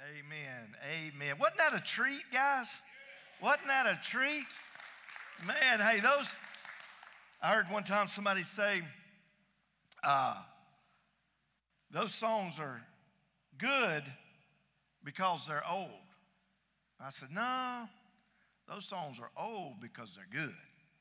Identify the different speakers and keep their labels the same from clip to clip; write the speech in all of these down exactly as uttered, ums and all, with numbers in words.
Speaker 1: Amen. Amen. Wasn't that a treat, guys? Wasn't that a treat? Man, hey, those, I heard one time somebody say, uh, those songs are good because they're old. I said, no, those songs are old because they're good.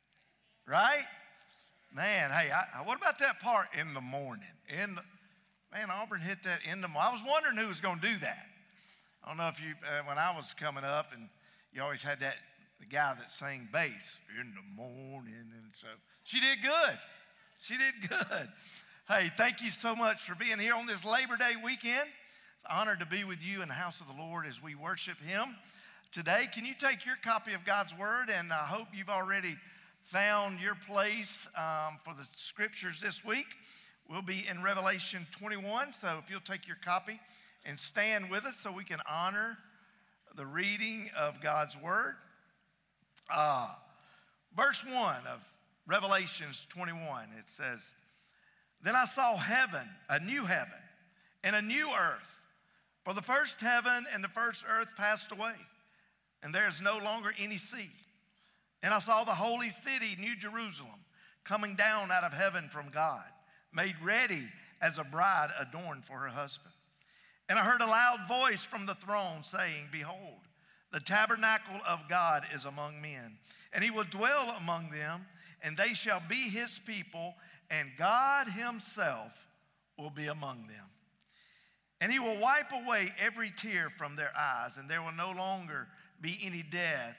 Speaker 1: Right? Man, hey, I, what about that part in the morning? In the, man, Auburn hit that in the morning. I was wondering who was going to do that. I don't know if you, uh, when I was coming up, and you always had that, the guy that sang bass, in the morning, and so she did good. She did good. Hey, thank you so much for being here on this Labor Day weekend. It's an honor to be with you in the house of the Lord as we worship Him today. Can you take your copy of God's Word, and I hope you've already found your place um, for the scriptures this week. We'll be in Revelation twenty-one, so if you'll take your copy and stand with us so we can honor the reading of God's Word. Uh, verse one of Revelations twenty-one, it says, "Then I saw heaven, a new heaven, and a new earth. For the first heaven and the first earth passed away, and there is no longer any sea. And I saw the holy city, New Jerusalem, coming down out of heaven from God, made ready as a bride adorned for her husband. And I heard a loud voice from the throne saying, Behold, the tabernacle of God is among men, and He will dwell among them, and they shall be His people, and God Himself will be among them. And He will wipe away every tear from their eyes, and there will no longer be any death,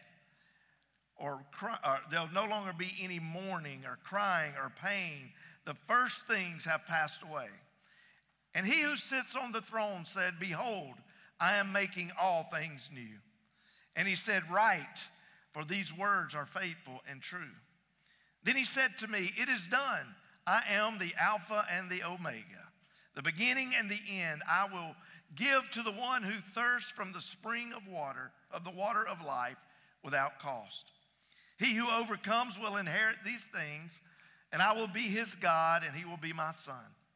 Speaker 1: or, cry, or there'll no longer be any mourning or crying or pain. The first things have passed away. And He who sits on the throne said, Behold, I am making all things new. And He said, Write, for these words are faithful and true. Then He said to me, It is done. I am the Alpha and the Omega, the beginning and the end. I will give to the one who thirsts from the spring of water, of the water of life, without cost. He who overcomes will inherit these things, and I will be his God, and he will be my son.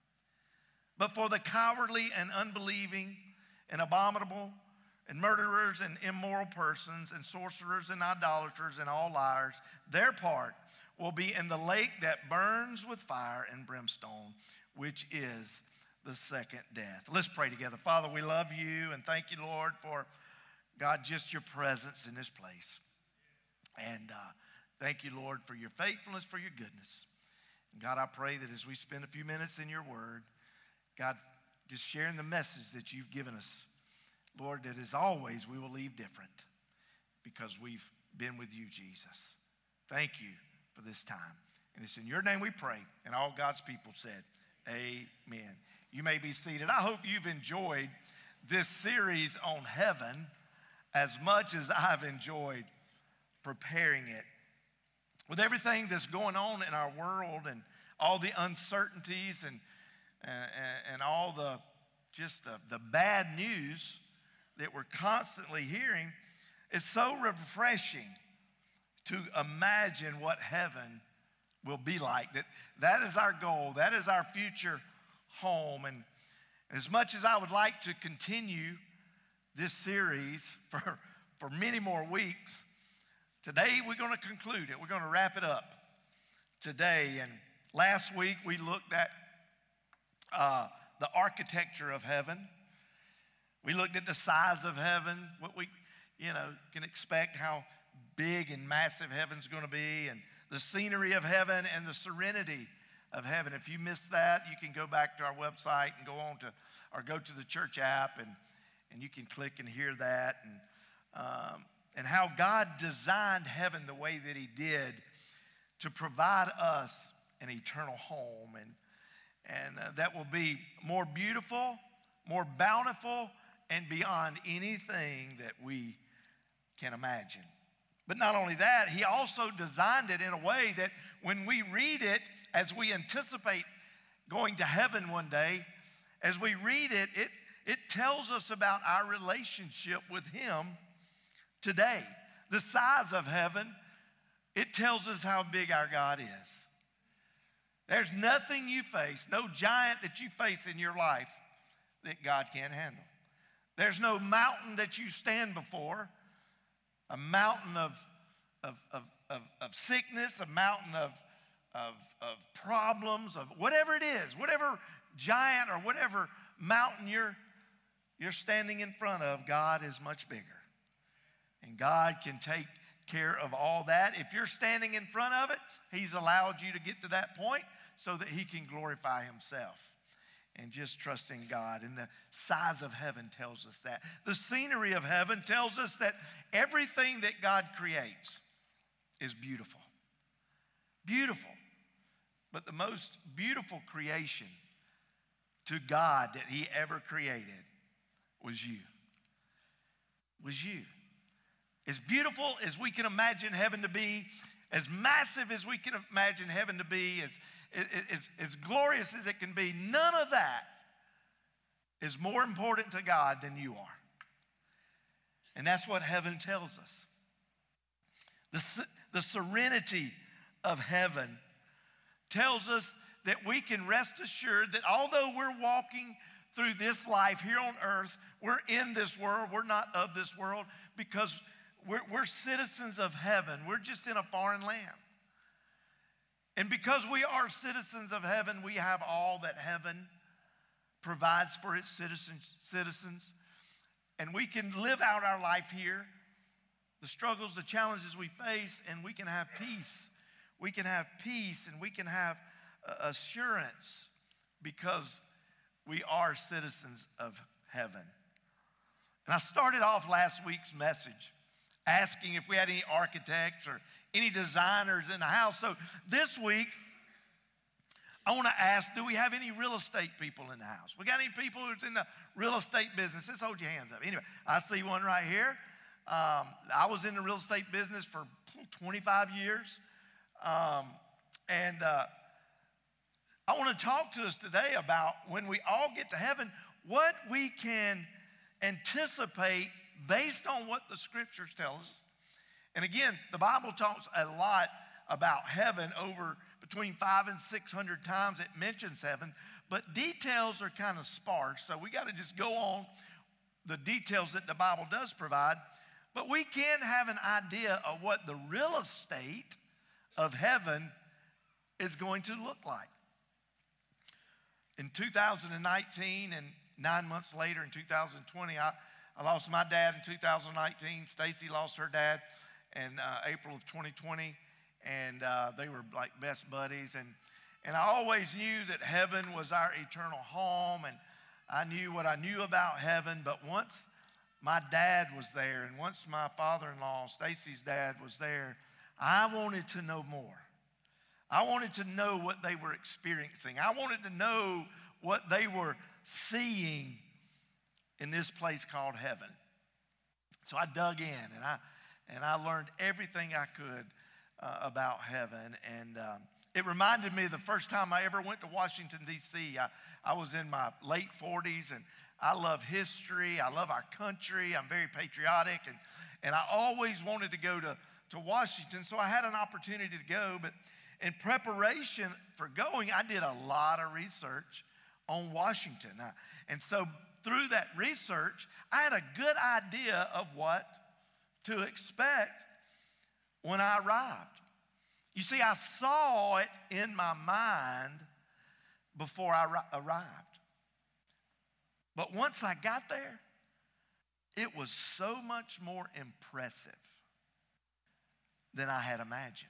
Speaker 1: But for the cowardly and unbelieving and abominable and murderers and immoral persons and sorcerers and idolaters and all liars, their part will be in the lake that burns with fire and brimstone, which is the second death." Let's pray together. Father, we love you, and thank you, Lord, for, God, just your presence in this place. And uh, thank you, Lord, for your faithfulness, for your goodness. And God, I pray that as we spend a few minutes in your word, God, just sharing the message that you've given us, Lord, that as always we will leave different because we've been with you, Jesus. Thank you for this time. And it's in your name we pray. And all God's people said, amen. You may be seated. I hope you've enjoyed this series on heaven as much as I've enjoyed preparing it. With everything that's going on in our world and all the uncertainties and uh, and all the just the, the bad news that we're constantly hearing, it's so refreshing to imagine what heaven will be like. That that is our goal. That is our future home. And as much as I would like to continue this series for, for many more weeks, today we're going to conclude it. We're going to wrap it up today. And last week we looked at uh, the architecture of heaven. We looked at the size of heaven, what we, you know, can expect, how big and massive heaven's going to be, and the scenery of heaven and the serenity of heaven. If you missed that, you can go back to our website and go on to, or go to the church app, and, and you can click and hear that. And um, and how God designed heaven the way that He did to provide us an eternal home, and, and uh, that will be more beautiful, more bountiful, and beyond anything that we can imagine. But not only that, He also designed it in a way that when we read it, as we anticipate going to heaven one day, as we read it, it, it tells us about our relationship with Him today. The size of heaven, it tells us how big our God is. There's nothing you face, no giant that you face in your life that God can't handle. There's no mountain that you stand before, a mountain of, of, of, of, of sickness, a mountain of, of, of problems, of whatever it is, whatever giant or whatever mountain you're, you're standing in front of, God is much bigger. And God can take care of all that. If you're standing in front of it, he's allowed you to get to that point so that he can glorify himself. And just trusting God. And the size of heaven tells us that. The scenery of heaven tells us that everything that God creates is beautiful. Beautiful. But the most beautiful creation to God that he ever created was you. Was you. As beautiful as we can imagine heaven to be, as massive as we can imagine heaven to be, as As, as glorious as it can be, none of that is more important to God than you are. And that's what heaven tells us. The, the serenity of heaven tells us that we can rest assured that although we're walking through this life here on earth, we're in this world, we're not of this world, because we're, we're citizens of heaven. We're just in a foreign land. And because we are citizens of heaven, we have all that heaven provides for its citizens. citizens. And we can live out our life here, the struggles, the challenges we face, and we can have peace. We can have peace and we can have uh, assurance because we are citizens of heaven. And I started off last week's message asking if we had any architects or any designers in the house. So this week, I want to ask, do we have any real estate people in the house? We got any people who's in the real estate business? Just hold your hands up. Anyway, I see one right here. Um, I was in the real estate business for twenty-five years. Um, and uh, I want to talk to us today about when we all get to heaven, what we can anticipate based on what the scriptures tell us. And again, the Bible talks a lot about heaven. Over between five and six hundred times it mentions heaven, but details are kind of sparse. So we got to just go on the details that the Bible does provide. But we can have an idea of what the real estate of heaven is going to look like. In two thousand nineteen, and nine months later in two thousand twenty, I, I lost my dad in two thousand nineteen. Stacy lost her dad in uh, April of twenty twenty, and uh, they were like best buddies. And, and I always knew that heaven was our eternal home, and I knew what I knew about heaven. But once my dad was there, and once my father-in-law, Stacy's dad, was there, I wanted to know more. I wanted to know what they were experiencing. I wanted to know what they were seeing in this place called heaven. So I dug in, and I and I learned everything I could uh, about heaven. And um, it reminded me of the first time I ever went to Washington, D C I, I was in my late forties, and I love history. I love our country. I'm very patriotic, and, and I always wanted to go to, to Washington, so I had an opportunity to go. But in preparation for going, I did a lot of research on Washington. I, and so through that research, I had a good idea of what to expect when I arrived. You see, I saw it in my mind before I arrived. But once I got there, it was so much more impressive than I had imagined.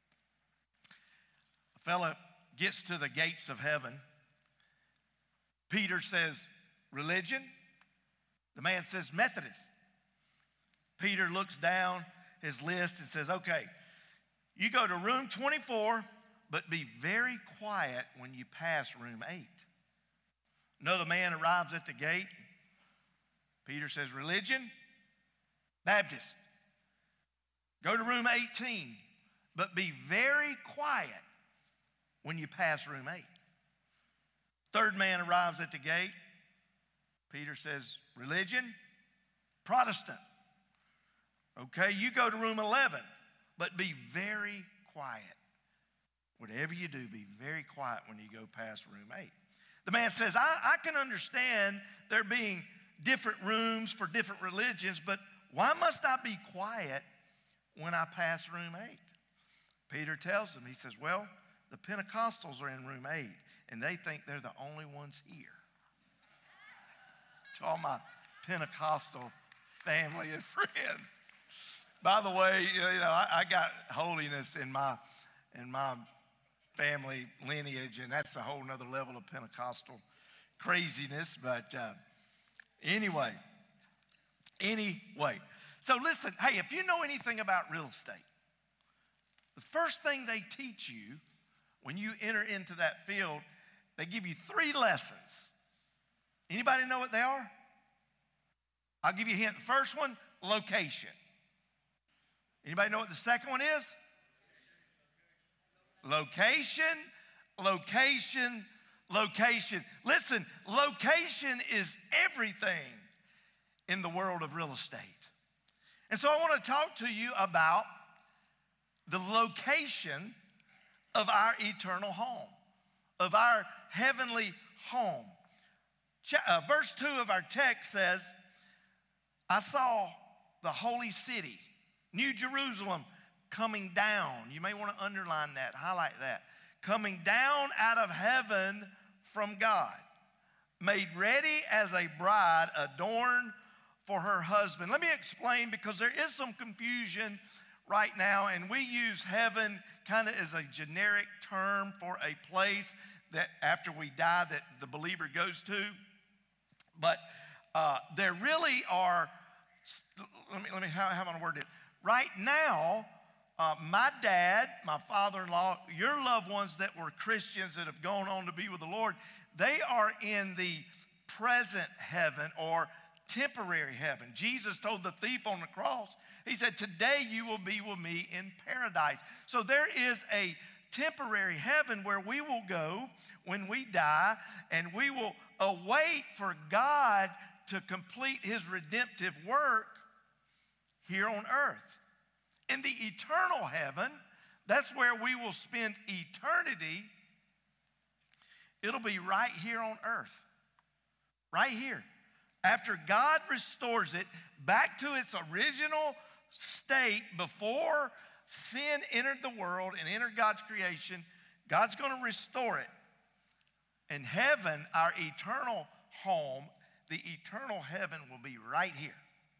Speaker 1: A fella gets to the gates of heaven. Peter says, religion? The man says, Methodist. Peter looks down his list and says, okay, you go to room twenty-four, but be very quiet when you pass room eight. Another man arrives at the gate. Peter says, religion? Baptist. Go to room eighteen, but be very quiet when you pass room eight. Third man arrives at the gate. Peter says, religion? Protestant. Okay, you go to room eleven, but be very quiet. Whatever you do, be very quiet when you go past room eight. The man says, I, I can understand there being different rooms for different religions, but why must I be quiet when I pass room eight? Peter tells them, he says, well, the Pentecostals are in room eight, and they think they're the only ones here. To all my Pentecostal family and friends. By the way, you know, I, I got holiness in my in my family lineage, and that's a whole nother level of Pentecostal craziness. But uh, anyway, anyway. So listen, hey, if you know anything about real estate, the first thing they teach you when you enter into that field, they give you three lessons. Anybody know what they are? I'll give you a hint. The first one, location. Anybody know what the second one is? Location, location, location. Listen, location is everything in the world of real estate. And so I want to talk to you about the location of our eternal home, of our heavenly home. Uh, verse two of our text says, I saw the holy city, New Jerusalem, coming down. You may want to underline that, highlight that. Coming down out of heaven from God, made ready as a bride adorned for her husband. Let me explain, because there is some confusion right now, and we use heaven kind of as a generic term for a place that after we die that the believer goes to. But uh, there really are, let me, let me how, how am I going to word it? Right now, uh, my dad, my father-in-law, your loved ones that were Christians that have gone on to be with the Lord, they are in the present heaven or temporary heaven. Jesus told the thief on the cross, he said, today you will be with me in paradise. So there is a temporary heaven where we will go when we die, and we will await for God to complete his redemptive work here on earth. In the eternal heaven, that's where we will spend eternity. It'll be right here on earth. Right here. After God restores it back to its original state before sin entered the world and entered God's creation, God's going to restore it. In heaven, our eternal home, the eternal heaven will be right here.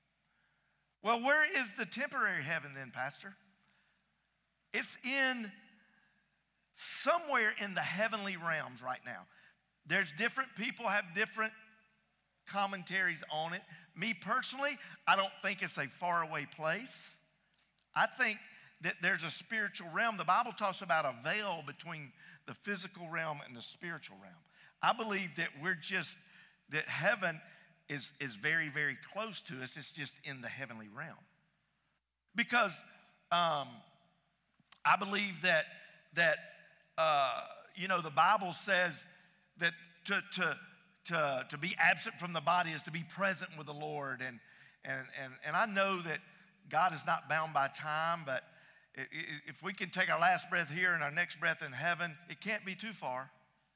Speaker 1: Well, where is the temporary heaven then, Pastor? It's in somewhere in the heavenly realms right now. There's different people have different commentaries on it. Me personally, I don't think it's a faraway place. I think that there's a spiritual realm. The Bible talks about a veil between the physical realm and the spiritual realm. I believe that we're just, that heaven is, is very, very close to us. It's just in the heavenly realm. Because um, I believe that, that uh, you know, the Bible says that to, to, to, to be absent from the body is to be present with the Lord. And, and, and, and I know that God is not bound by time, but if we can take our last breath here and our next breath in heaven, it can't be too far.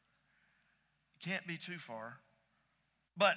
Speaker 1: It can't be too far. But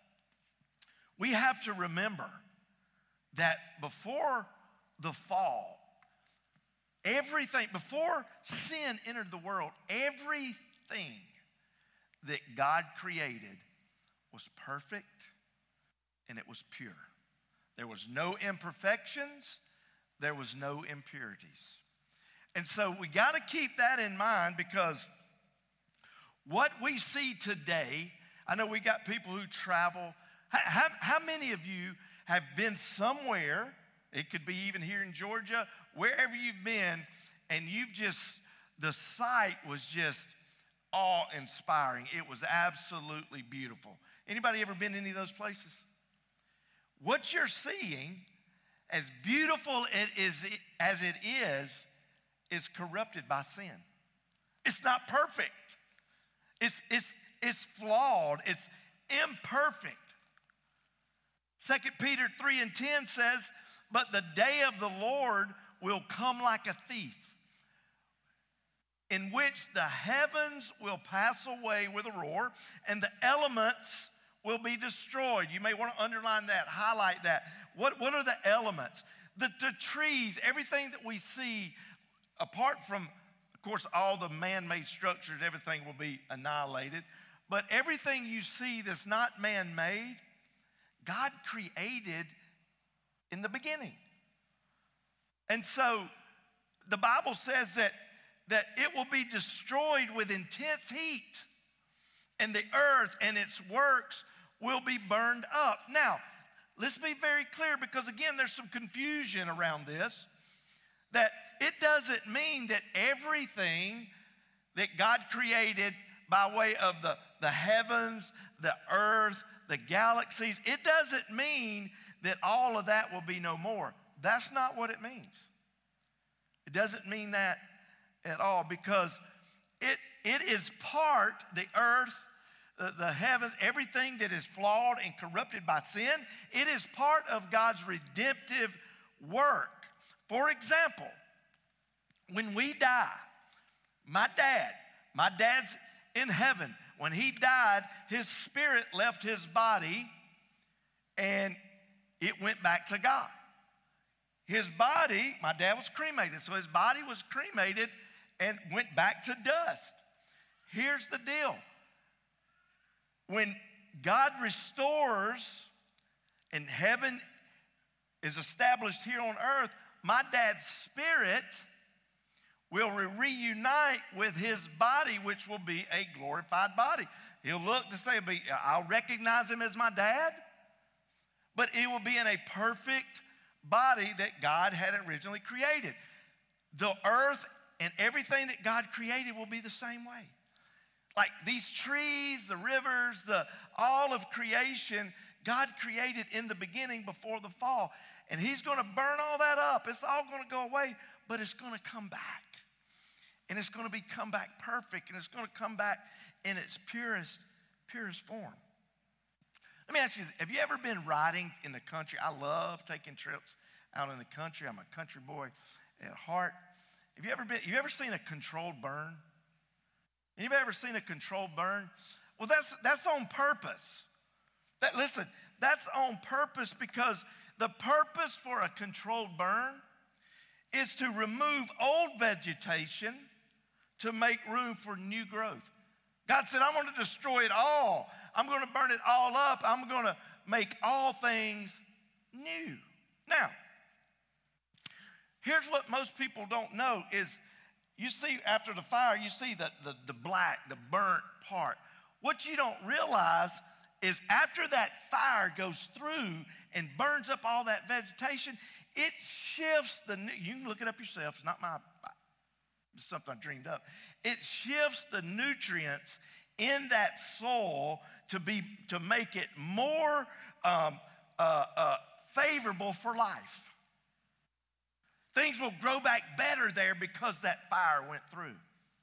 Speaker 1: we have to remember that before the fall, everything, before sin entered the world, everything that God created was perfect and it was pure. There was no imperfections. There was no impurities. And so we got to keep that in mind, because what we see today, I know we got people who travel. How, how many of you have been somewhere, it could be even here in Georgia, wherever you've been, and you've just, the sight was just awe-inspiring. It was absolutely beautiful. Anybody ever been to any of those places? What you're seeing, as beautiful it is, as it is, is corrupted by sin. It's not perfect. It's, it's, it's flawed. It's imperfect. Second Peter three and ten says, but the day of the Lord will come like a thief, in which the heavens will pass away with a roar, and the elements will be destroyed. You may want to underline that, highlight that. What, what are the elements? The, the trees, everything that we see, apart from, of course, all the man-made structures, everything will be annihilated. But everything you see that's not man-made, God created in the beginning. And so the Bible says that, that it will be destroyed with intense heat, and the earth and its works will be burned up. Now, let's be very clear, because again, there's some confusion around this, that it doesn't mean that everything that God created by way of the, the heavens, the earth, the galaxies, it doesn't mean that all of that will be no more. That's not what it means. It doesn't mean that at all, because it, it is part, the earth, the, the heavens, everything that is flawed and corrupted by sin, it is part of God's redemptive work. For example, when we die, my dad, my dad's in heaven. When he died, his spirit left his body and it went back to God. His body, my dad was cremated, so his body was cremated and went back to dust. Here's the deal. When God restores and heaven is established here on earth, my dad's spirit will reunite with his body, which will be a glorified body. He'll look to say, I'll recognize him as my dad, but it will be in a perfect body that God had originally created. The earth and everything that God created will be the same way. Like these trees, the rivers, the all of creation, God created in the beginning before the fall. And he's going to burn all that up. It's all going to go away, but it's going to come back. And it's going to be come back perfect, and it's going to come back in its purest, purest form. Let me ask you, have you ever been riding in the country? I love taking trips out in the country. I'm a country boy at heart. Have you ever been, you ever seen a controlled burn? Anybody ever seen a controlled burn? Well, that's, that's on purpose. That, listen, that's on purpose, because the purpose for a controlled burn is to remove old vegetation to make room for new growth. God said, I'm going to destroy it all. I'm going to burn it all up. I'm going to make all things new. Now, here's what most people don't know is, you see after the fire, you see the, the, the black, the burnt part. What you don't realize is after that fire goes through and burns up all that vegetation, it shifts the, you can look it up yourself, it's not my, it's something I dreamed up. It shifts the nutrients in that soil to be, to make it more um, uh, uh, favorable for life. Things will grow back better there because that fire went through.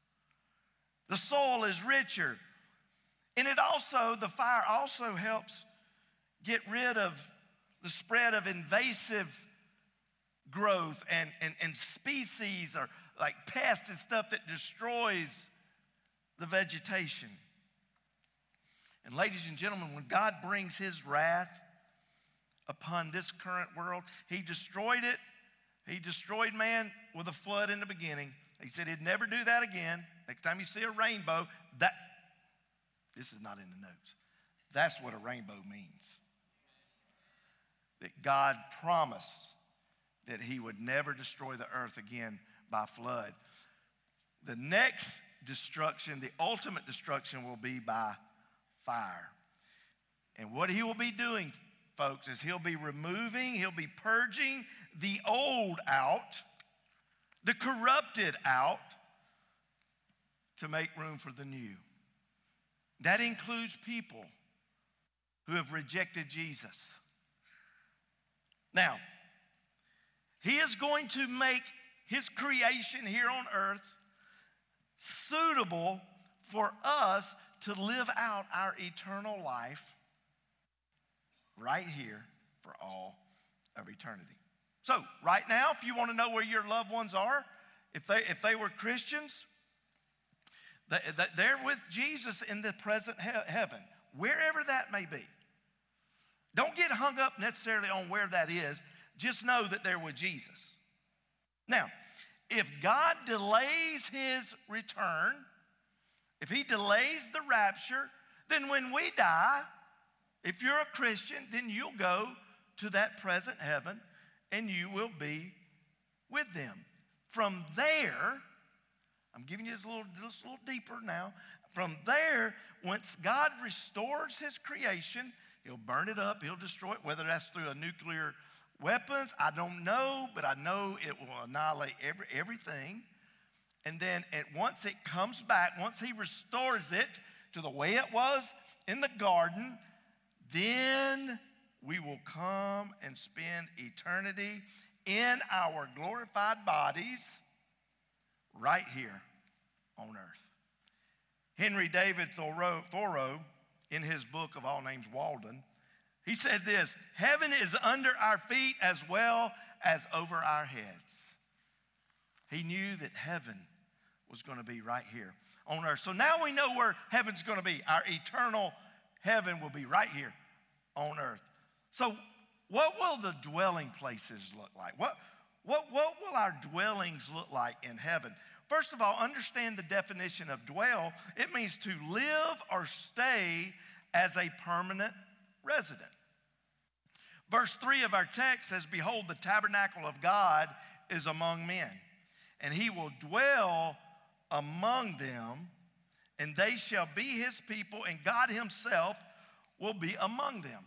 Speaker 1: The soil is richer. And it also, the fire also helps get rid of the spread of invasive growth and, and, and species or like pests and stuff that destroys the vegetation. And ladies and gentlemen, when God brings his wrath upon this current world, he destroyed it. He destroyed man with a flood in the beginning. He said he'd never do that again. Next time you see a rainbow, that, this is not in the notes. That's what a rainbow means. That God promised that he would never destroy the earth again by flood. The next destruction, the ultimate destruction, will be by fire. And what he will be doing, folks, is he'll be removing, he'll be purging the old out, the corrupted out, to make room for the new. That includes people who have rejected Jesus. Now, he is going to make his creation here on earth suitable for us to live out our eternal life right here for all of eternity. So, right now, if you want to know where your loved ones are, if they, if they were Christians, they, they're with Jesus in the present he- heaven. wherever that may be. Don't get hung up necessarily on where that is. Just know that they're with Jesus. Now, if God delays his return, if he delays the rapture, then when we die, if you're a Christian, then you'll go to that present heaven and you will be with them. From there, I'm giving you this a little, just a little deeper now. From there, once God restores his creation, he'll burn it up, he'll destroy it, whether that's through a nuclear weapons, I don't know, but I know it will annihilate every, everything. And then it, once it comes back, once he restores it to the way it was in the garden, then we will come and spend eternity in our glorified bodies right here on earth. Henry David Thoreau, Thoreau, in his book of all names, Walden, he said this: heaven is under our feet as well as over our heads. He knew that heaven was going to be right here on earth. So now we know where heaven's going to be. Our eternal heaven will be right here on earth. So what will the dwelling places look like? What, what, what will our dwellings look like in heaven? First of all, understand the definition of dwell. It means to live or stay as a permanent resident. Verse three of our text says, behold, the tabernacle of God is among men, and he will dwell among them, and they shall be his people, and God himself will be among them.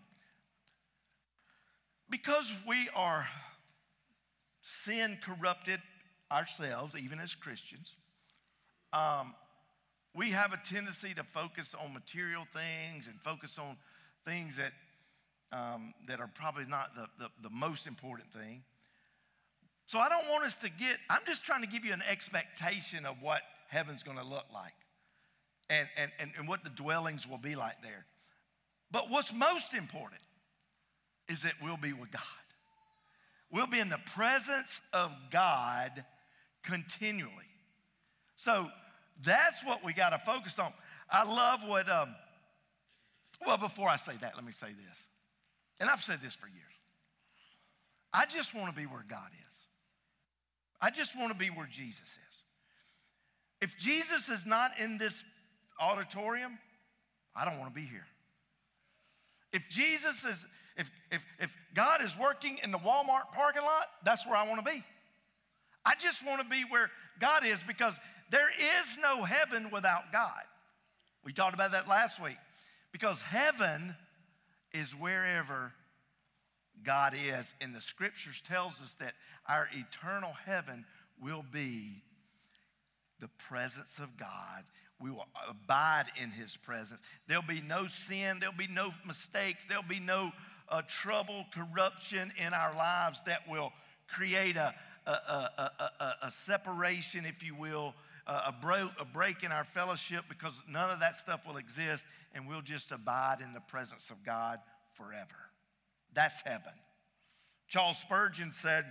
Speaker 1: Because we are sin corrupted ourselves, even as Christians, um, we have a tendency to focus on material things and focus on things that um, that are probably not the, the, the most important thing. So I don't want us to get, I'm just trying to give you an expectation of what heaven's going to look like and, and, and, and what the dwellings will be like there. But what's most important is that we'll be with God. We'll be in the presence of God continually. So that's what we got to focus on. I love what, um, well, before I say that, let me say this. And I've said this for years. I just want to be where God is. I just want to be where Jesus is. If Jesus is not in this auditorium, I don't want to be here. If Jesus is, if, if, if God is working in the Walmart parking lot, that's where I want to be. I just want to be where God is, because there is no heaven without God. We talked about that last week. Because heaven is wherever God is. And the scriptures tells us that our eternal heaven will be the presence of God. We will abide in his presence. There'll be no sin. There'll be no mistakes. There'll be no uh, trouble, corruption in our lives that will create a, a, a, a, a separation, if you will, a, a, bro, a break in our fellowship, because none of that stuff will exist, and we'll just abide in the presence of God forever. That's heaven. Charles Spurgeon said,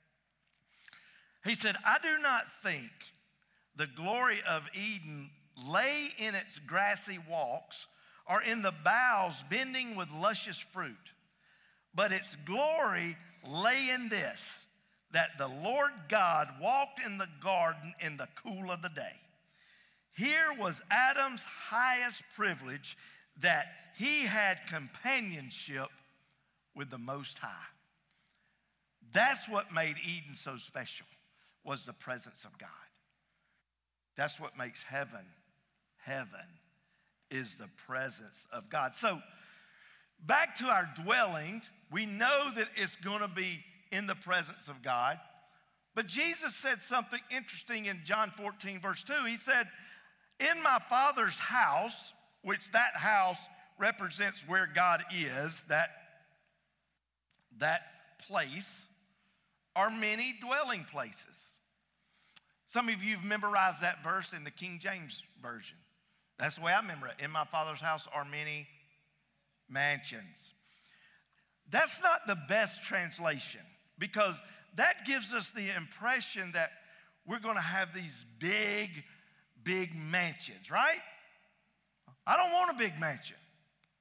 Speaker 1: he said, I do not think the glory of Eden lay in its grassy walks or in the boughs bending with luscious fruit, but its glory lay in this, that the Lord God walked in the garden in the cool of the day. Here was Adam's highest privilege, that he had companionship with the Most High. That's what made Eden so special, was the presence of God. That's what makes heaven, heaven is the presence of God. So back to our dwellings, we know that it's going to be in the presence of God. But Jesus said something interesting in John fourteen, verse two. He said, in my Father's house, which that house represents where God is, that, that place, are many dwelling places. Some of you have memorized that verse in the King James Version. That's the way I remember it. In my Father's house are many mansions. That's not the best translation, because that gives us the impression that we're going to have these big, big mansions, right? I don't want a big mansion.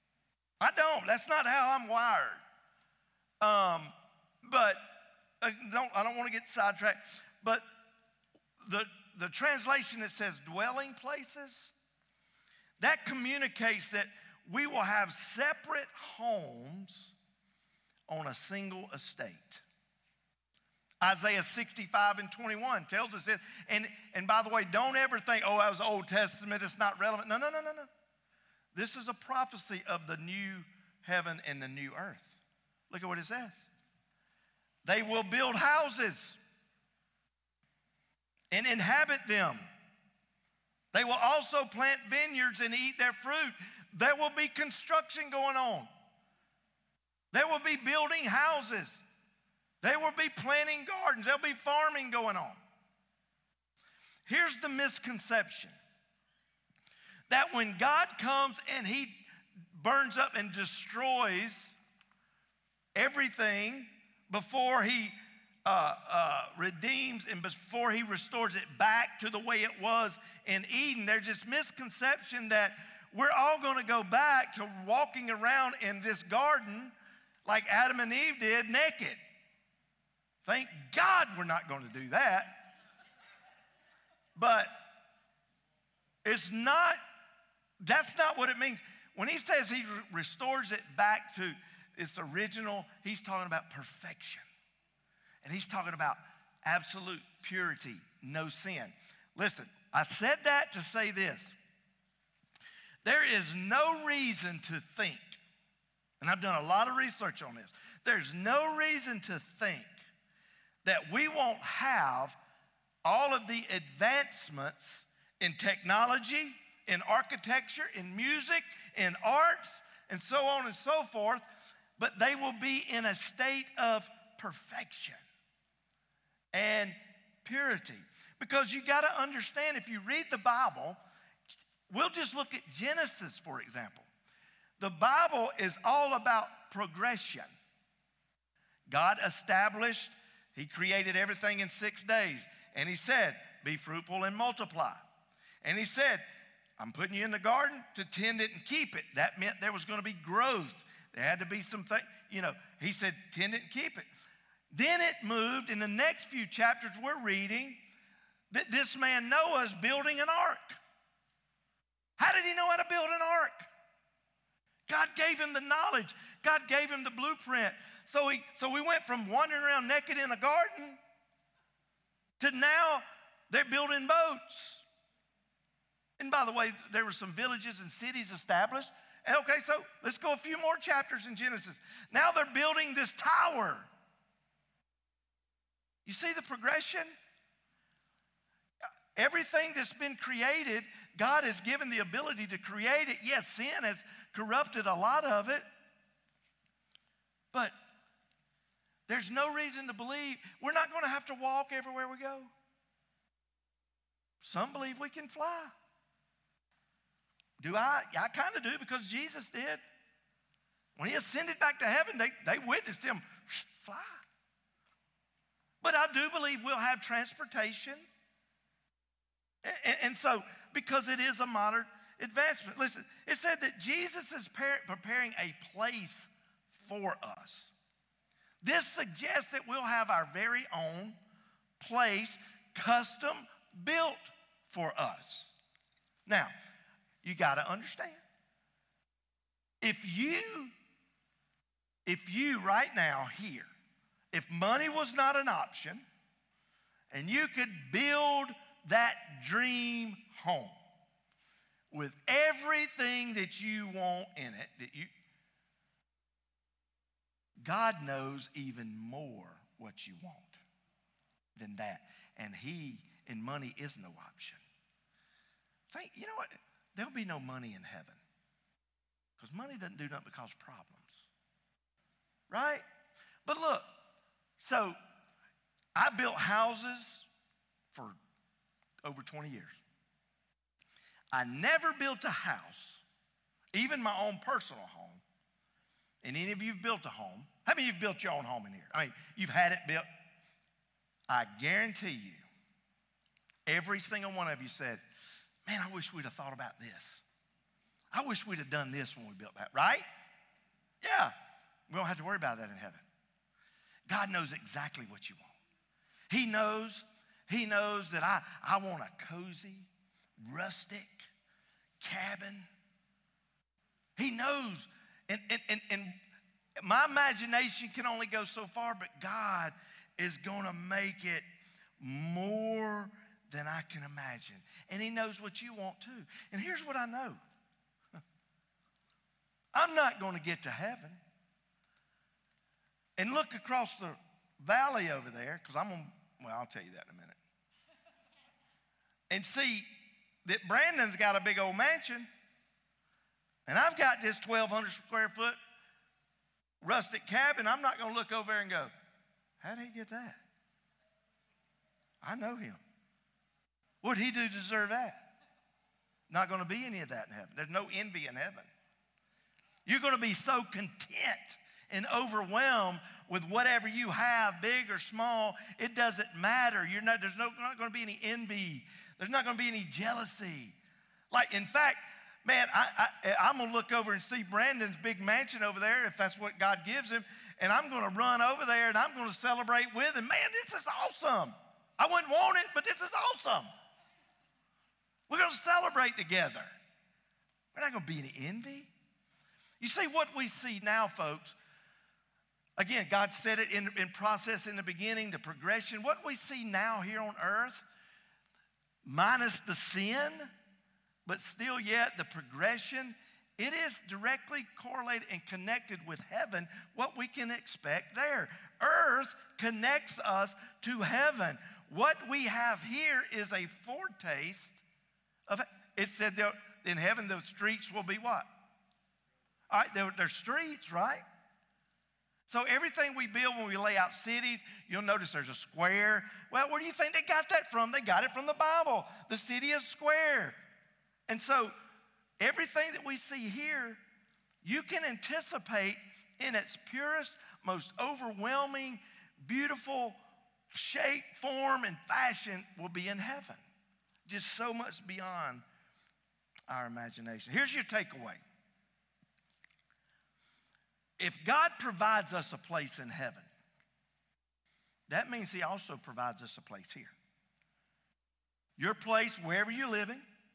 Speaker 1: I don't. That's not how I'm wired. Um, but uh, don't, I don't want to get sidetracked. But the, the translation that says dwelling places, that communicates that we will have separate homes on a single estate. Isaiah sixty-five and twenty-one tells us this. And, and by the way, don't ever think, oh, that was Old Testament, it's not relevant. No, no, no, no, no. This is a prophecy of the new heaven and the new earth. Look at what it says. They will build houses and inhabit them. They will also plant vineyards and eat their fruit. There will be construction going on. There will be building houses. They will be planting gardens. There'll be farming going on. Here's the misconception. That when God comes and he burns up and destroys everything before he uh, uh, redeems and before he restores it back to the way it was in Eden, there's this misconception that we're all going to go back to walking around in this garden like Adam and Eve did, naked. Thank God we're not going to do that. But it's not, that's not what it means. When he says he restores it back to its original, he's talking about perfection. And he's talking about absolute purity, no sin. Listen, I said that to say this. There is no reason to think, and I've done a lot of research on this, there's no reason to think that we won't have all of the advancements in technology, in architecture, in music, in arts, and so on and so forth, but they will be in a state of perfection and purity. Because you got to understand, if you read the Bible, we'll just look at Genesis, for example. The Bible is all about progression. God established, he created everything in six days. And he said, be fruitful and multiply. And he said, I'm putting you in the garden to tend it and keep it. That meant there was going to be growth. There had to be some things, you know, he said, tend it and keep it. Then it moved, in the next few chapters we're reading, that this man Noah is building an ark. How did he know how to build an ark? God gave him the knowledge. God gave him the blueprint. So, he, so we went from wandering around naked in a garden to now they're building boats. And by the way, there were some villages and cities established. And okay, so let's go a few more chapters in Genesis. Now they're building this tower. You see the progression? Everything that's been created, God has given the ability to create it. Yes, sin has corrupted a lot of it. But there's no reason to believe we're not going to have to walk everywhere we go. Some believe we can fly. Do I? I kind of do, because Jesus did. When he ascended back to heaven, they, they witnessed him fly. But I do believe we'll have transportation. And, and so, because it is a modern advancement. Listen, it said that Jesus is preparing a place for us. This suggests that we'll have our very own place, custom built for us. Now, you got to understand. If you, if you right now here, if money was not an option, and you could build that dream home with everything that you want in it, that you, God knows even more what you want than that. And he, and money is no option. Think, you know what? There'll be no money in heaven. Because money doesn't do nothing but cause problems. Right? But look, so I built houses for over twenty years. I never built a house, even my own personal home. And any of you have built a home. How many of you have built your own home in here? I mean, you've had it built. I guarantee you, every single one of you said, man, I wish we'd have thought about this. I wish we'd have done this when we built that, right? Yeah, we don't have to worry about that in heaven. God knows exactly what you want. He knows, he knows that I, I want a cozy, rustic cabin. He knows, and, and, and, and my imagination can only go so far, but God is going to make it more than I can imagine. And he knows what you want too. And here's what I know. I'm not going to get to heaven and look across the valley over there, because I'm going to, well, I'll tell you that in a minute, and see that Brandon's got a big old mansion, and I've got this twelve hundred square foot rustic cabin. I'm not going to look over there and go, how did he get that? I know him. What did he do to deserve that? Not going to be any of that in heaven. There's no envy in heaven. You're going to be so content and overwhelmed with whatever you have, big or small. It doesn't matter. You're not, there's no, not going to be any envy. There's not going to be any jealousy. Like, in fact, man, I, I, I'm going to look over and see Brandon's big mansion over there, if that's what God gives him, and I'm going to run over there, and I'm going to celebrate with him. Man, this is awesome. I wouldn't want it, but this is awesome. We're going to celebrate together. We're not going to be any envy. You see, what we see now, folks, again, God said it in, in process in the beginning, the progression. What we see now here on earth, minus the sin, but still yet the progression, it is directly correlated and connected with heaven, what we can expect there. Earth connects us to heaven. What we have here is a foretaste of, it said there, in heaven the streets will be what? All right, they're, they're streets, right? So everything we build when we lay out cities, you'll notice there's a square. Well, where do you think they got that from? They got it from the Bible. The city is square. And so everything that we see here, you can anticipate in its purest, most overwhelming, beautiful shape, form, and fashion will be in heaven. Just so much beyond our imagination. Here's your takeaway. If God provides us a place in heaven, that means he also provides us a place here. Your place, wherever you're living,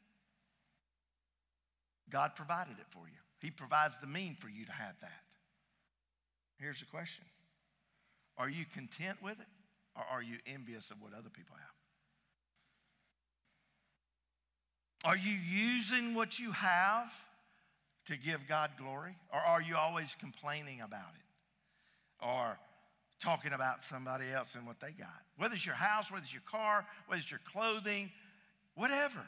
Speaker 1: God provided it for you. He provides the means for you to have that. Here's the question. Are you content with it, or are you envious of what other people have? Are you using what you have to give God glory? Or are you always complaining about it? Or talking about somebody else and what they got? Whether it's your house, whether it's your car, whether it's your clothing, whatever.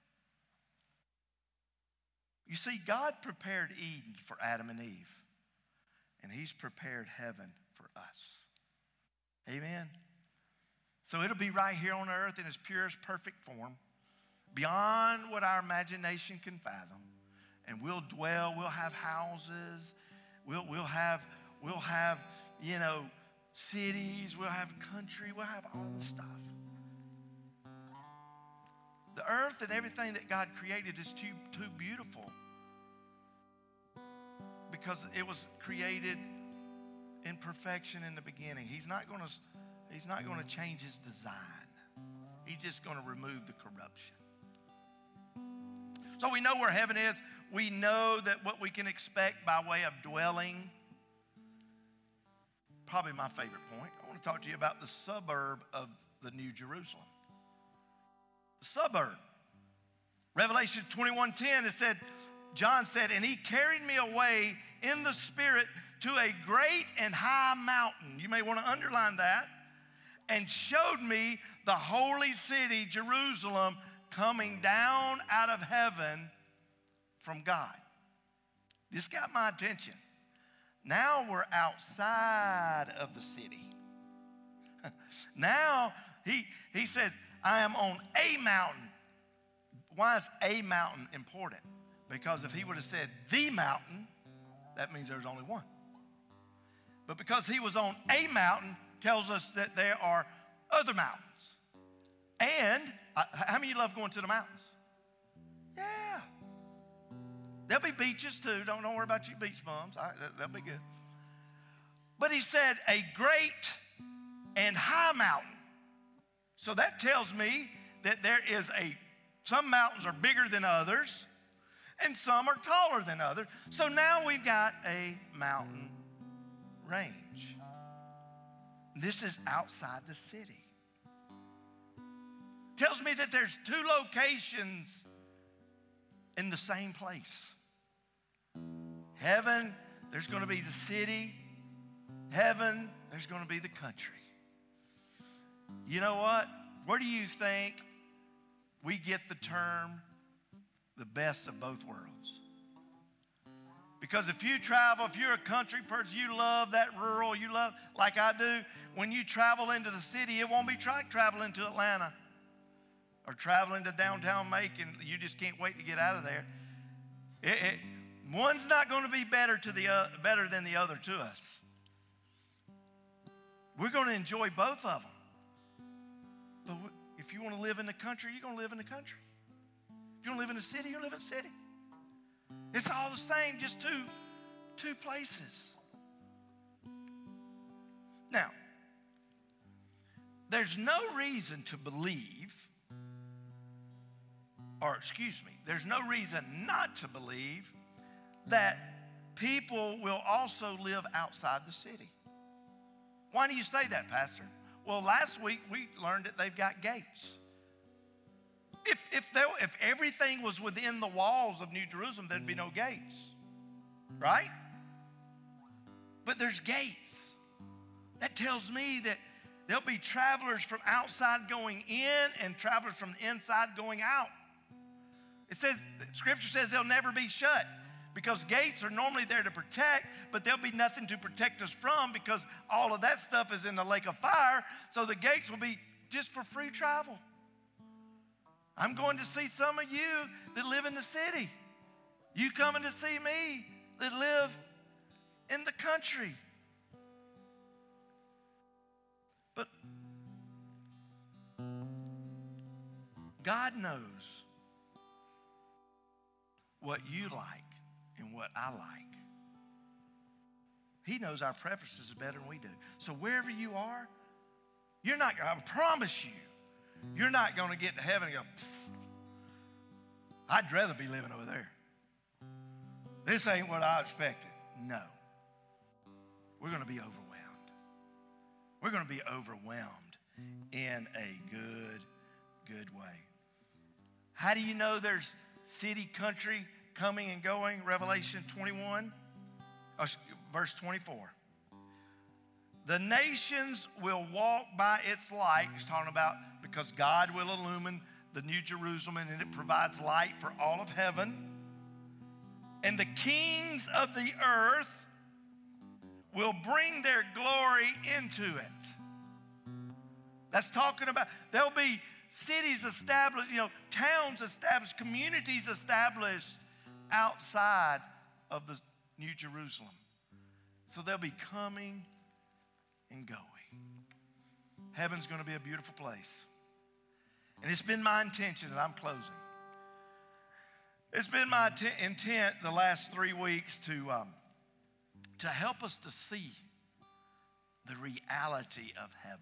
Speaker 1: You see, God prepared Eden for Adam and Eve, and he's prepared heaven for us. Amen? So it'll be right here on earth in its purest, perfect form, beyond what our imagination can fathom. And we'll dwell, we'll have houses, we'll, we'll have, we'll have, you know, cities, we'll have country, we'll have all the stuff. The earth and everything that God created is too, too beautiful because it was created in perfection in the beginning. He's not going to, he's not going to change his design. He's just going to remove the corruption. So we know where heaven is. We know that what we can expect by way of dwelling. Probably my favorite point. I want to talk to you about the suburb of the New Jerusalem. The suburb. Revelation twenty-one ten, it said, John said, and he carried me away in the spirit to a great and high mountain. You may want to underline that. And showed me the holy city, Jerusalem, coming down out of heaven from God. This got my attention. Now we're outside of the city. Now he, he said, I am on a mountain. Why is a mountain important? Because if he would have said the mountain, that means there's only one. But because he was on a mountain, tells us that there are other mountains. And uh, how many of you love going to the mountains? Yeah. There'll be beaches too. Don't, don't worry about you beach bums. All right, that'll be good. But he said, a great and high mountain. So that tells me that there is a, some mountains are bigger than others, and some are taller than others. So now we've got a mountain range. This is outside the city. Tells me that there's two locations in the same place. Heaven, there's going to be the city. Heaven, there's going to be the country. You know what? Where do you think we get the term the best of both worlds? Because if you travel, if you're a country person, you love that rural, you love, like I do, when you travel into the city, it won't be like traveling to Atlanta or traveling to downtown Macon. You just can't wait to get out of there. It, it, one's not going to be better to the uh, better than the other to us. We're going to enjoy both of them. But if you want to live in the country, you're going to live in the country. If you want to live in the city, you're going to live in the city. It's all the same, just two, two places. Now, there's no reason to believe, or excuse me, there's no reason not to believe that people will also live outside the city. Why do you say that, Pastor? Well, last week we learned that they've got gates. If, if, there, if everything was within the walls of New Jerusalem, there'd be no gates, right? But there's gates. That tells me that there'll be travelers from outside going in and travelers from the inside going out. It says, Scripture says they'll never be shut because gates are normally there to protect, but there'll be nothing to protect us from because all of that stuff is in the lake of fire, so the gates will be just for free travel. I'm going to see some of you that live in the city. You coming to see me that live in the country. But God knows what you like and what I like. He knows our preferences better than we do. So wherever you are, you're not, I promise you, you're not going to get to heaven and go, I'd rather be living over there. This ain't what I expected. No. We're going to be overwhelmed. We're going to be overwhelmed in a good, good way. How do you know there's city, country coming and going? Revelation twenty-one, oh, verse twenty-four. The nations will walk by its light. He's talking about because God will illumine the New Jerusalem and it provides light for all of heaven. And the kings of the earth will bring their glory into it. That's talking about, there'll be cities established, you know, towns established, communities established outside of the New Jerusalem. So they'll be coming and going. Heaven's going to be a beautiful place. And it's been my intention, and I'm closing. It's been my t- intent the last three weeks to, um, to help us to see the reality of heaven.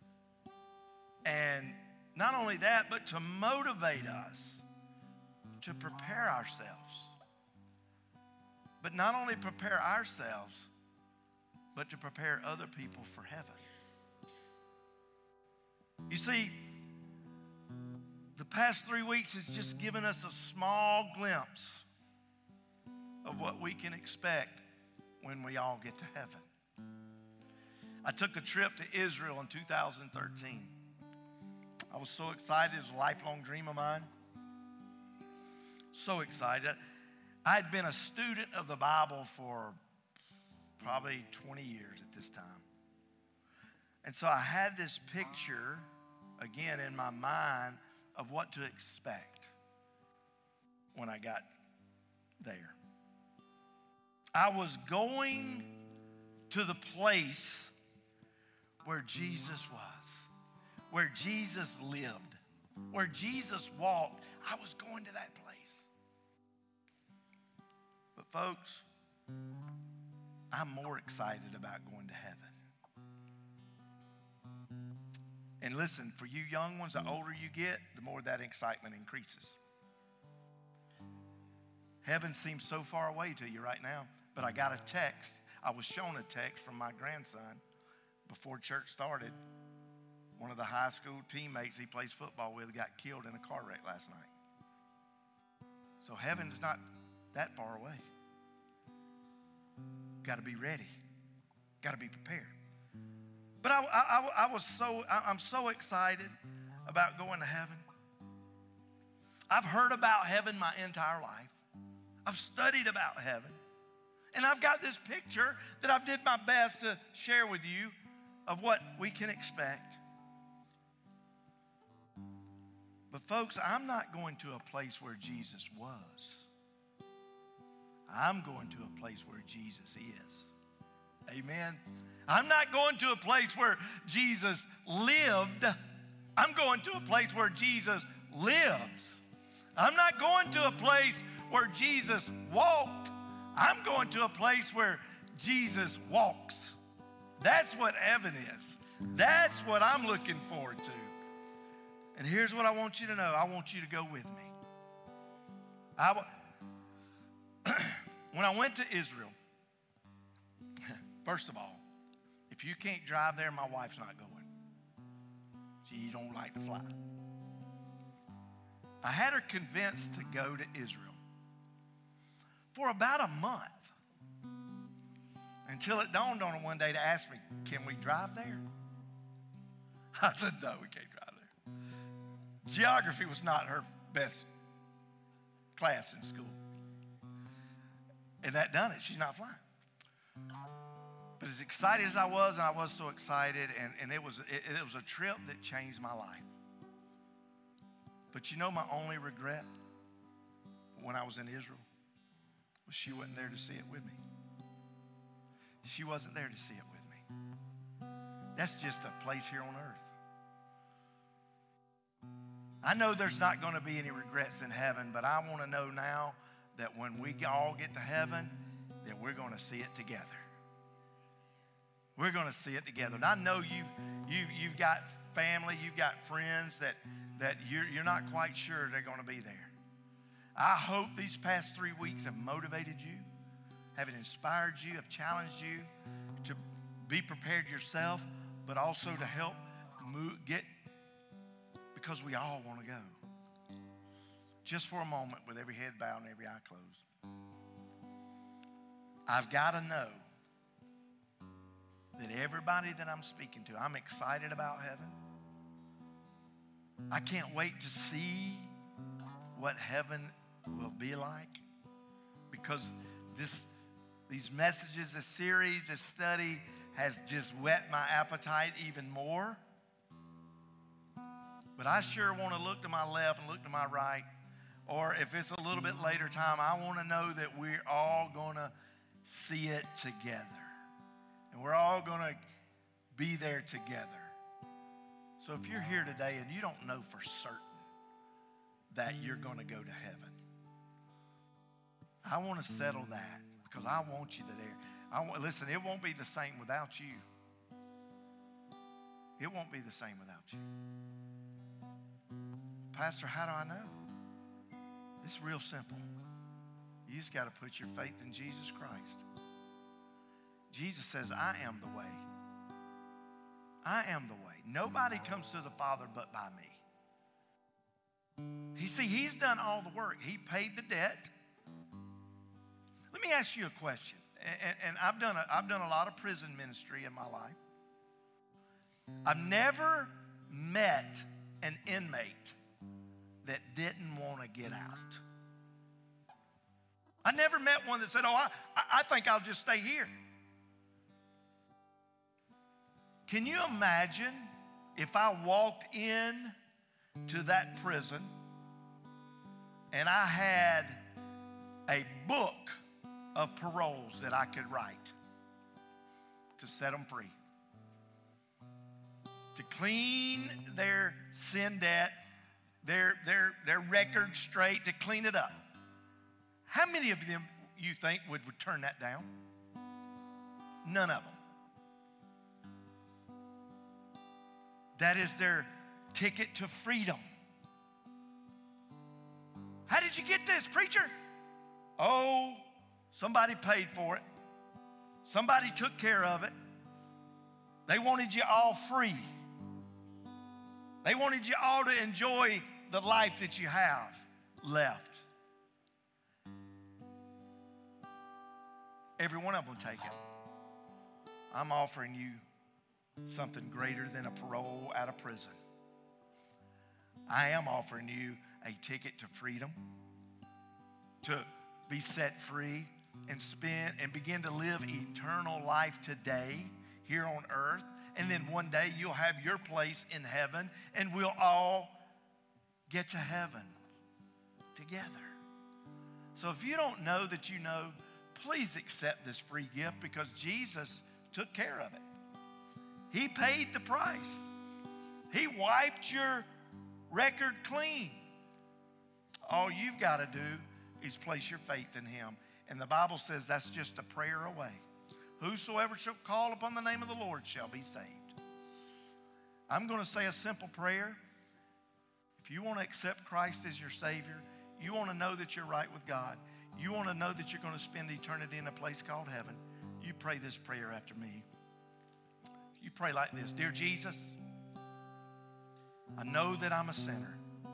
Speaker 1: And not only that, but to motivate us to prepare ourselves. But not only prepare ourselves, but to prepare other people for heaven. You see, the past three weeks has just given us a small glimpse of what we can expect when we all get to heaven. I took a trip to Israel in two thousand thirteen. I was so excited. It was a lifelong dream of mine. So excited. I'd been a student of the Bible for probably twenty years at this time. And so I had this picture, again, in my mind of what to expect when I got there. I was going to the place where Jesus was, where Jesus lived, where Jesus walked. I was going to that place. But folks, I'm more excited about going to heaven. And listen, for you young ones, the older you get, the more that excitement increases. Heaven seems so far away to you right now, but I got a text. I was shown a text from my grandson before church started. One of the high school teammates he plays football with got killed in a car wreck last night. So heaven's not that far away. Got to be ready. Got to be prepared. But I, I, I was so, I'm so excited about going to heaven. I've heard about heaven my entire life. I've studied about heaven. And I've got this picture that I've did my best to share with you of what we can expect. But folks, I'm not going to a place where Jesus was. I'm going to a place where Jesus is. Amen. I'm not going to a place where Jesus lived. I'm going to a place where Jesus lives. I'm not going to a place where Jesus walked. I'm going to a place where Jesus walks. That's what heaven is. That's what I'm looking forward to. And here's what I want you to know. I want you to go with me. I w- when I went to Israel, first of all, if you can't drive there, my wife's not going. She don't like to fly. I had her convinced to go to Israel for about a month until it dawned on her one day to ask me, can we drive there? I said, no, we can't drive there. Geography was not her best class in school. And that done it. She's not flying. But as excited as I was, and I was so excited, and, and it was it, it was a trip that changed my life. But you know my only regret when I was in Israel was she wasn't there to see it with me. She wasn't there to see it with me. That's just a place here on earth. I know there's not going to be any regrets in heaven, but I want to know now that when we all get to heaven, that we're going to see it together. We're going to see it together. And I know you, you, you've got family, you've got friends that, that you're, you're not quite sure they're going to be there. I hope these past three weeks have motivated you, have inspired you, have challenged you to be prepared yourself, but also to help move, get, because we all want to go. Just for a moment, with every head bowed and every eye closed. I've got to know that everybody that I'm speaking to, I'm excited about heaven. I can't wait to see what heaven will be like, because this, these messages, this series, this study has just whet my appetite even more. But I sure want to look to my left and look to my right, or if it's a little bit later time, I want to know that we're all going to see it together. And we're all going to be there together. So if you're here today and you don't know for certain that you're going to go to heaven, I want to settle that, because I want you to there. I want, listen, it won't be the same without you. It won't be the same without you. Pastor, how do I know? It's real simple. You just got to put your faith in Jesus Christ. Jesus says, I am the way. I am the way. Nobody comes to the Father but by me. You see, he's done all the work. He paid the debt. Let me ask you a question. And, and I've done a, I've done a lot of prison ministry in my life. I've never met an inmate that didn't want to get out. I never met one that said, oh, I, I think I'll just stay here. Can you imagine if I walked in to that prison and I had a book of paroles that I could write to set them free, to clean their sin debt, their, their, their record straight, to clean it up? How many of them you think would, would turn that down? None of them. That is their ticket to freedom. How did you get this, preacher? Oh, somebody paid for it. Somebody took care of it. They wanted you all free. They wanted you all to enjoy the life that you have left. Every one of them will take it. I'm offering you something greater than a parole out of prison. I am offering you a ticket to freedom, to be set free and spend and begin to live eternal life today here on earth. And then one day you'll have your place in heaven, and we'll all get to heaven together. So if you don't know that you know, please accept this free gift, because Jesus took care of it. He paid the price. He wiped your record clean. All you've got to do is place your faith in him. And the Bible says that's just a prayer away. Whosoever shall call upon the name of the Lord shall be saved. I'm going to say a simple prayer. If you want to accept Christ as your Savior, you want to know that you're right with God, you want to know that you're going to spend eternity in a place called heaven, you pray this prayer after me. You pray like this: Dear Jesus, I know that I'm a sinner.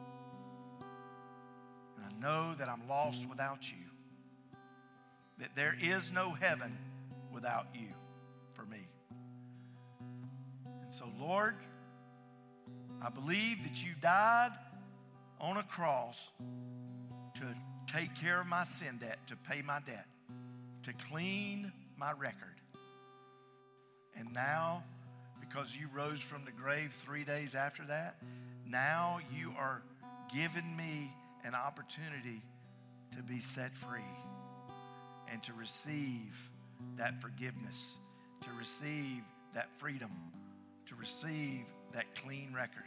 Speaker 1: And I know that I'm lost without you. That there is no heaven without you for me. And so, Lord, I believe that you died on a cross to take care of my sin debt, to pay my debt, to clean my record. And now, because you rose from the grave three days after that, now you are giving me an opportunity to be set free and to receive that forgiveness, to receive that freedom, to receive that clean record.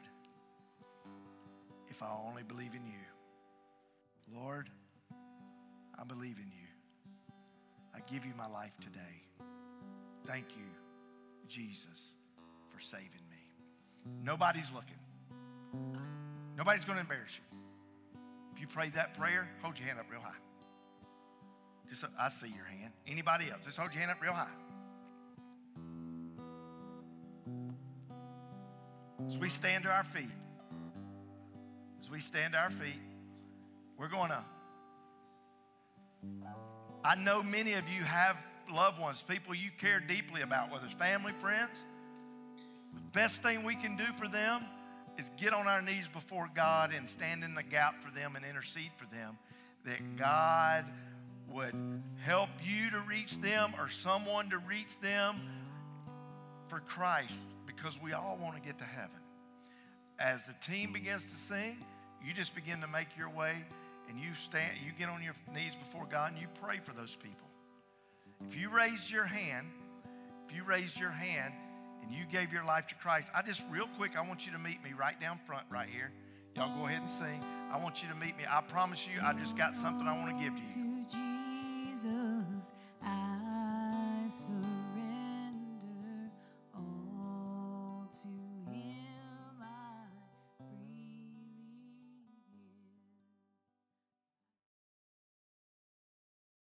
Speaker 1: If I only believe in you. Lord, I believe in you. I give you my life today. Thank you, Jesus, for saving me. Nobody's looking. Nobody's going to embarrass you. If you prayed that prayer, hold your hand up real high. Just, I see your hand. Anybody else? Just hold your hand up real high. As we stand to our feet, as we stand to our feet, we're going to, I know many of you have loved ones, people you care deeply about, whether it's family, friends. The best thing we can do for them is get on our knees before God and stand in the gap for them and intercede for them, that God would help you to reach them or someone to reach them for Christ, because we all want to get to heaven. As the team begins to sing, you just begin to make your way, and you stand, you get on your knees before God and you pray for those people. If you raised your hand, if you raised your hand and you gave your life to Christ, I just, real quick, I want you to meet me right down front right here. Y'all go ahead and sing. I want you to meet me. I promise you, I just got something I want to give to you.
Speaker 2: To Jesus.